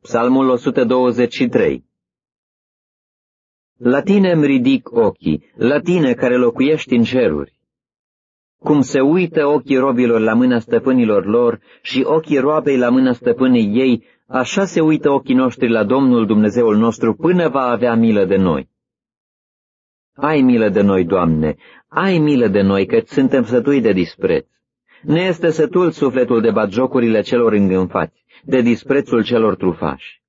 Psalmul 123. La tine îmi ridic ochii, la tine care locuiești în ceruri. Cum se uită ochii robilor la mâna stăpânilor lor și ochii roabei la mâna stăpânii ei, așa se uită ochii noștri la Domnul Dumnezeul nostru până va avea milă de noi. Ai milă de noi, Doamne, ai milă de noi, căci suntem sătui de dispreț. Ne este sătul sufletul de batjocurile celor îngânfați, de disprețul celor trufași.